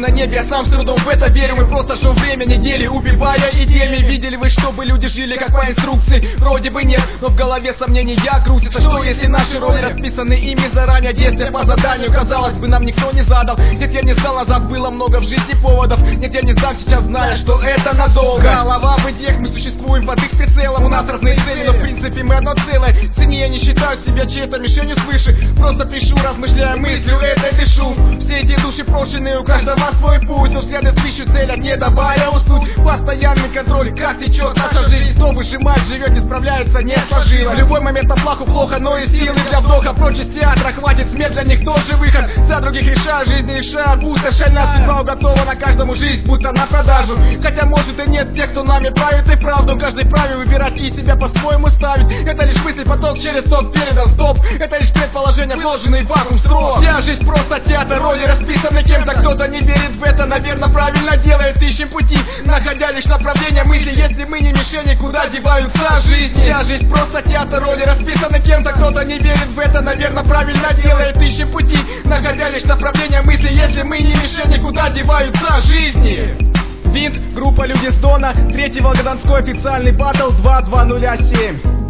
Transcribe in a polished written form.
на небе, я сам с трудом в это верю. Мы просто жжем время недели, убивая идеями. Видели вы, чтобы люди жили как по инструкции? Вроде бы нет, но в голове сомнения крутится. Что если наши роли расписаны ими заранее? Действия по заданию, казалось бы, нам никто не задал. Нет, я не сдал назад, было много в жизни поводов. Нет, я не сдам сейчас, зная, что это надолго. Голова в идеях, мы существуем под их прицелом. У нас разные цели, но в принципе мы одно целое. Цени, я не считаю себя чьей-то мишенью свыше. Просто пишу, размышляя мыслью, это дышу. Все эти души прошенные, у каждого свой путь. Но взгляды свищу, целят, не давая уснуть. Постоянный контроль, как течет наша жизнь. Кто выжимает, живет, не справляется, не сложилось. В любой момент оплаху плохо, но и силы для вдоха. Прочь из театра, хватит смерть, для них тоже выход. За других решаю, жизнь решаю, пустошальная судьба уготована каждому, жизнь будто на продажу. Хотя может и нет тех, кто нами правит и правду. Каждый праве выбирать и себя по-своему ставить. Это лишь мысль, поток через ток передан, стоп. Это лишь предположение, вложенный в вакуум строк. Вся жизнь просто театр, роли расписаны кем-то. Кто-то не верит в это, наверное, правильно делает. Ищем пути, находя лишь направление мысли. Если мы не мишени, куда деваются жизни? Вся жизнь просто театр, роли расписаны кем-то. Кто-то не верит в это, наверное, правильно делает. Ищем пути, находя лишь направление мысли. Если мы не мишени, куда деваются жизни? Винт, группа Люди с Дона, 3-й Волгодонской официальный баттл 2207.